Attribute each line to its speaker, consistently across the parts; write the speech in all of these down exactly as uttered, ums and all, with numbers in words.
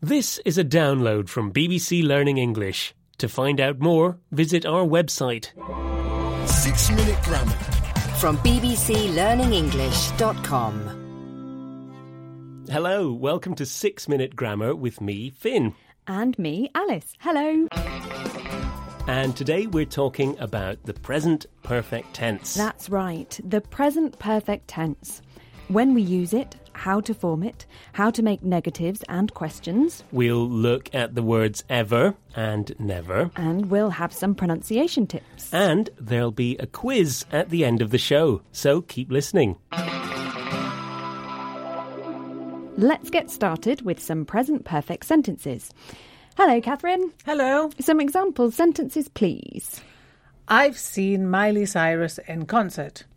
Speaker 1: This is a download from B B C Learning English. To find out more, visit our website.
Speaker 2: Six Minute Grammar.
Speaker 3: From b b c learning english dot com.
Speaker 1: Hello, welcome to Six Minute Grammar with me, Finn.
Speaker 4: And me, Alice. Hello.
Speaker 1: And today we're talking about the present perfect tense.
Speaker 4: That's right, the present perfect tense. When we use it, how to form it, how to make negatives and questions.
Speaker 1: We'll look at the words ever and never.
Speaker 4: And we'll have some pronunciation tips.
Speaker 1: And there'll be a quiz at the end of the show, so keep listening.
Speaker 4: Let's get started with some present perfect sentences. Hello, Catherine.
Speaker 5: Hello.
Speaker 4: Some example sentences, please.
Speaker 5: I've seen Miley Cyrus in concert.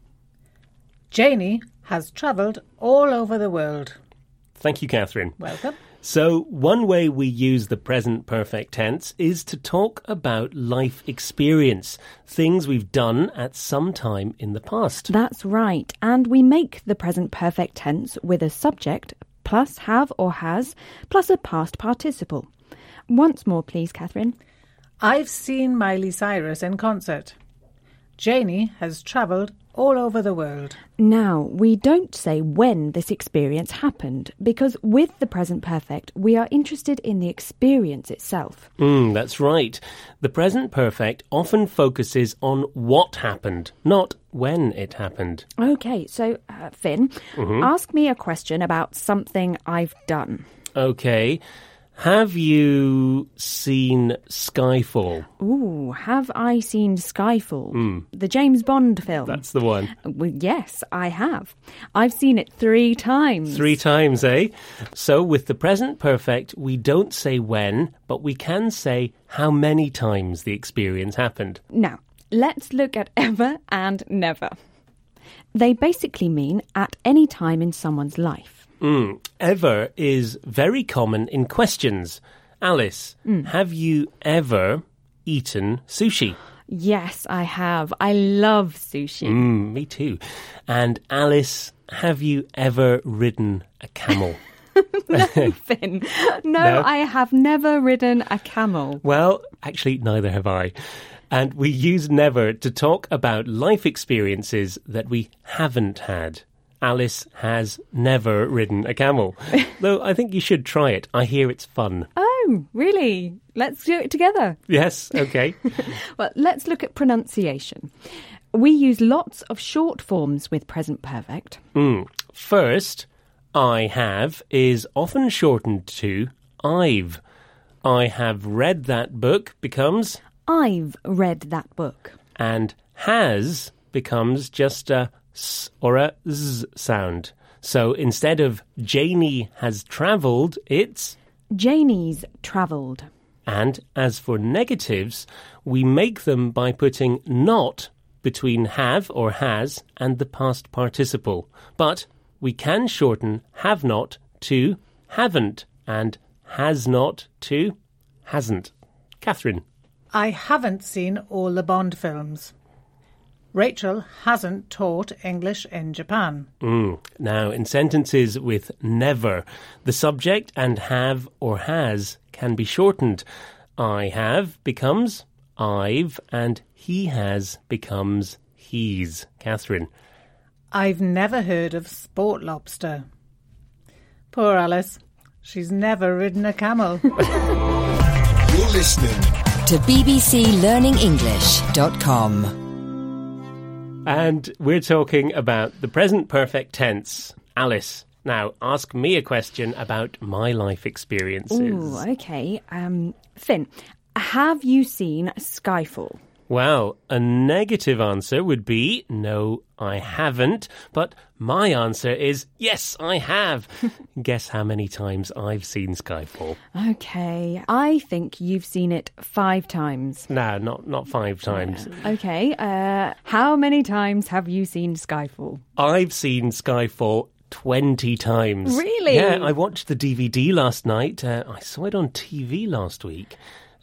Speaker 5: Janie has travelled all over the world.
Speaker 1: Thank you, Catherine.
Speaker 5: Welcome.
Speaker 1: So, one way we use the present perfect tense is to talk about life experience, things we've done at some time in the past.
Speaker 4: That's right, and we make the present perfect tense with a subject plus have or has plus a past participle. Once more, please, Catherine.
Speaker 5: I've seen Miley Cyrus in concert. Janie has travelled all over the world.
Speaker 4: Now, we don't say when this experience happened, because with the present perfect, we are interested in the experience itself.
Speaker 1: Mm, that's right. The present perfect often focuses on what happened, not when it happened.
Speaker 4: OK, so, uh, Finn, mm-hmm. ask me a question about something I've done.
Speaker 1: OK. Have you seen Skyfall?
Speaker 4: Ooh, have I seen Skyfall?
Speaker 1: Mm.
Speaker 4: The James Bond film?
Speaker 1: That's the one.
Speaker 4: Well, yes, I have. I've seen it three times.
Speaker 1: Three times, eh? So with the present perfect, we don't say when, but we can say how many times the experience happened.
Speaker 4: Now, let's look at ever and never. They basically mean at any time in someone's life.
Speaker 1: Mm. Ever is very common in questions. Alice, mm. have you ever eaten sushi?
Speaker 4: Yes, I have. I love sushi.
Speaker 1: Mm, me too. And Alice, have you ever ridden a camel?
Speaker 4: No, Finn. No, no, I have never ridden a camel.
Speaker 1: Well, actually, neither have I. And we use never to talk about life experiences that we haven't had. Alice has never ridden a camel. Though I think you should try it. I hear it's fun.
Speaker 4: Oh, really? Let's do it together.
Speaker 1: Yes, OK.
Speaker 4: Well, let's look at pronunciation. We use lots of short forms with present perfect.
Speaker 1: Mm. First, I have is often shortened to I've. I have read that book becomes
Speaker 4: I've read that book.
Speaker 1: And has becomes just a S or a Z sound. So instead of Janie has travelled, it's
Speaker 4: Janie's travelled.
Speaker 1: And as for negatives, we make them by putting not between have or has and the past participle. But we can shorten have not to haven't and has not to hasn't. Catherine.
Speaker 5: I haven't seen all the Bond films. Rachel hasn't taught English in Japan.
Speaker 1: Mm. Now, in sentences with never, the subject and have or has can be shortened. I have becomes I've and he has becomes he's. Catherine.
Speaker 5: I've never heard of sport lobster. Poor Alice. She's never ridden a camel.
Speaker 2: You're listening
Speaker 3: to b b c learning english dot com.
Speaker 1: And we're talking about the present perfect tense. Alice, now ask me a question about my life experiences.
Speaker 4: Ooh, OK. Um, Finn, have you seen Skyfall?
Speaker 1: Well, a negative answer would be no, I haven't. But my answer is yes, I have. Guess how many times I've seen Skyfall?
Speaker 4: OK, I think you've seen it five times.
Speaker 1: No, not not five times.
Speaker 4: Uh, OK, uh, how many times have you seen Skyfall?
Speaker 1: I've seen Skyfall twenty times.
Speaker 4: Really?
Speaker 1: Yeah, I watched the D V D last night. Uh, I saw it on T V last week.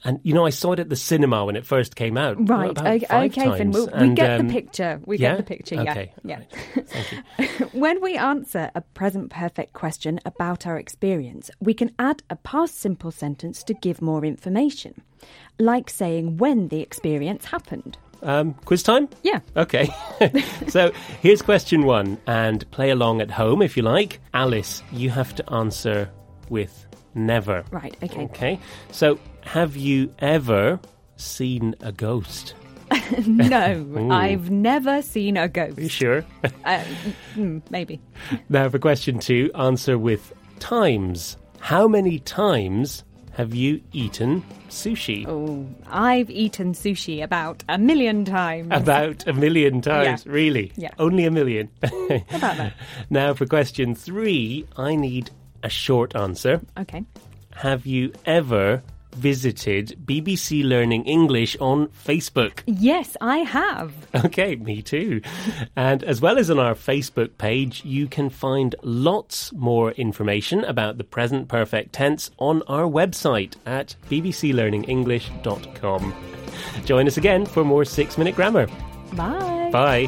Speaker 1: And, you know, I saw it at the cinema when it first came out.
Speaker 4: Right,
Speaker 1: about
Speaker 4: okay,
Speaker 1: five
Speaker 4: okay
Speaker 1: times.
Speaker 4: Finn, we, we
Speaker 1: And,
Speaker 4: get
Speaker 1: um,
Speaker 4: the picture. We
Speaker 1: yeah?
Speaker 4: get the picture, yeah.
Speaker 1: Okay,
Speaker 4: yeah.
Speaker 1: right. Thank you.
Speaker 4: When we answer a present perfect question about our experience, we can add a past simple sentence to give more information, like saying when the experience happened.
Speaker 1: Um, quiz time?
Speaker 4: Yeah.
Speaker 1: Okay. So here's question one, and play along at home if you like. Alice, you have to answer with never.
Speaker 4: Right, okay.
Speaker 1: Okay. So have you ever seen a ghost?
Speaker 4: No, I've never seen a ghost.
Speaker 1: Are you sure?
Speaker 4: Uh, mm, maybe.
Speaker 1: Now for question two, answer with times. How many times have you eaten sushi?
Speaker 4: Oh, I've eaten sushi about a million times.
Speaker 1: About a million times,
Speaker 4: Yeah.
Speaker 1: really?
Speaker 4: Yeah.
Speaker 1: Only a million.
Speaker 4: About that.
Speaker 1: Now for question three, I need a short answer.
Speaker 4: Okay.
Speaker 1: Have you ever visited B B C Learning English on Facebook?
Speaker 4: Yes, I have.
Speaker 1: Okay, me too. And as well as on our Facebook page, you can find lots more information about the present perfect tense on our website at b b c learning english dot com. Join us again for more Six Minute Grammar.
Speaker 4: Bye.
Speaker 1: Bye.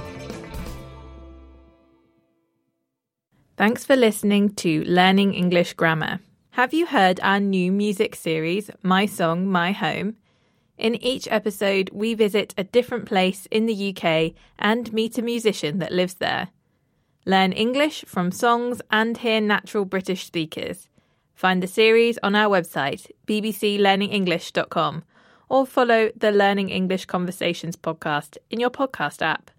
Speaker 6: Thanks for listening to Learning English Grammar. Have you heard our new music series, My Song, My Home? In each episode, we visit a different place in the U K and meet a musician that lives there. Learn English from songs and hear natural British speakers. Find the series on our website, b b c learning english dot com, or follow the Learning English Conversations podcast in your podcast app.